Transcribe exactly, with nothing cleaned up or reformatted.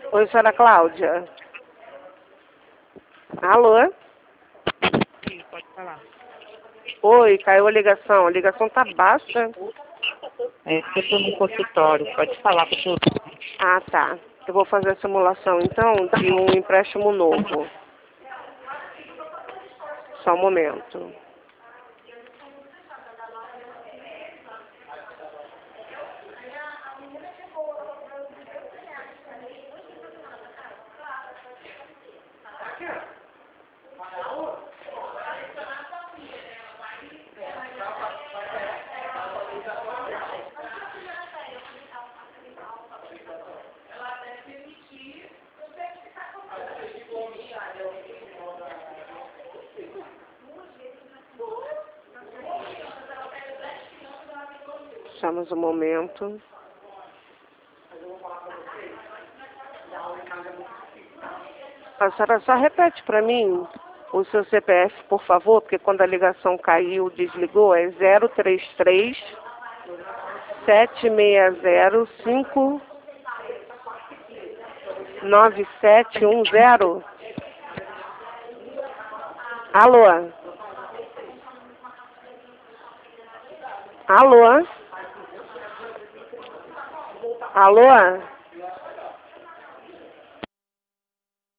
Oi, senhora Cláudia. Alô? Sim, pode falar. Oi, caiu a ligação. A ligação tá baixa. É, porque eu estou no consultório, pode falar para o Ah, tá. Eu vou fazer a simulação, então, de um empréstimo novo. Só um momento. Deixamos um momento. A senhora só repete para mim o seu C P F, por favor, porque quando a ligação caiu, desligou, é zero três três, sete seis zero, cinco nove sete um zero. Alô? Alô? Alô?